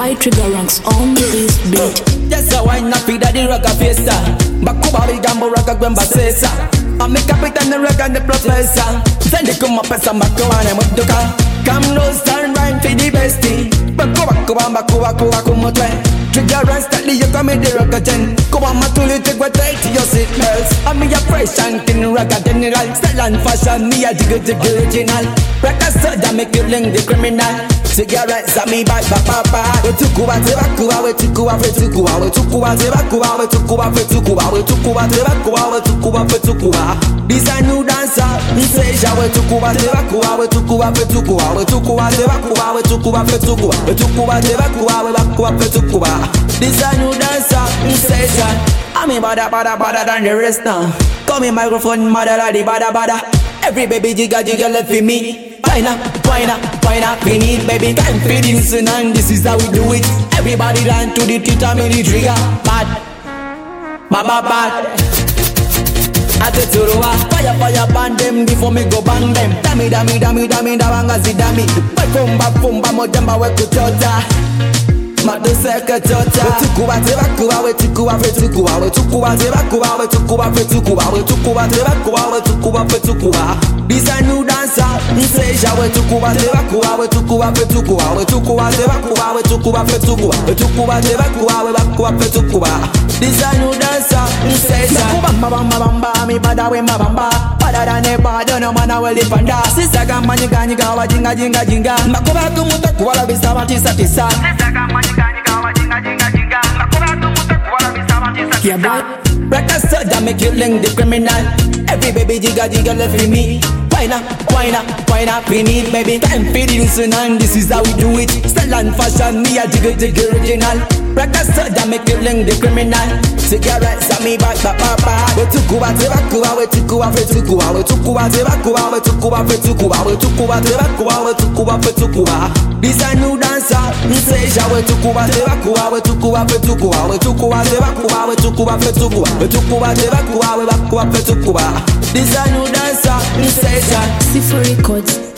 by Trigger Ranks on this beat. Yes, I wine up with the rock of fiesta. Bakuba the gambo rock of Gwemba Sesa. I'm the captain, the rock and the professor. Send the come up and some Bakuan and Muduka. Come no stand right for the bestie. Bakuba, Trigger Ranks that you come in the rock again. Come on, my tool, take what take to your signals. I'm a fresh and in rock general. Style and fashion, me a jiggle original. Rock a soda, make you link the criminal. Cigarettes at me back, papa. We took over the Bakuba, we took over the Bakuba, we took over the Bakuba, we took over the Bakuba, we took over the Bakuba, we took over the Bakuba. This a new dancer, we say, shall we took over the Bakuba, we took over the Bakuba, we took over the Bakuba, we took over the Bakuba, we took over the Bakuba, we took over the Bakuba. This a new dancer, we say, I'm in bada than the rest now. Call me microphone, mother, the bada. Every baby jigga left for me. Wine up, we need baby can't feel this and this is how we do it. Everybody run to the theater, me the trigger. Bad. At the Turuwa, fire ban them before me go bang them. Dami, da banga zidami. Pumba, mojamba we kuchota. Mado seka chota. We took over the Bakuba, we took over the Bakuba, we took over the Bakuba, we took over the Bakuba, we took over the Bakuba, we took over the Bakuba. This a new dancer, we say, shall we took over the Bakuba, we took over the Bakuba, we took over the Bakuba, we took over the Bakuba, we took over the Bakuba, we took over the Bakuba. This a new dancer, we say, bamba, me bada we mabamba, bada than a bada, no man I will live and dance. Sisa kama nyika wa jinga, makoba kumuta kuwala bisama tisa. Yeah, boy. Rock a soda, make you link the criminal. Every baby jigga left for me. Wine up, we need baby can't feel this and this is how we do it. Style and fashion, me a jiggle original. Rock a soda, make you link the criminal. Cigarettes at me back, papa. We took over the Bakuba, we took over the Bakuba, we took over the Bakuba, we took over the Bakuba, we took over the Bakuba, we took over the Bakuba. This a new dancer, we say, shall we took over the Bakuba, we took over the Bakuba, we took over the Bakuba, we took over the Bakuba, we took over the Bakuba, we took over the Bakuba. This a new dancer, we say, Cipher Records.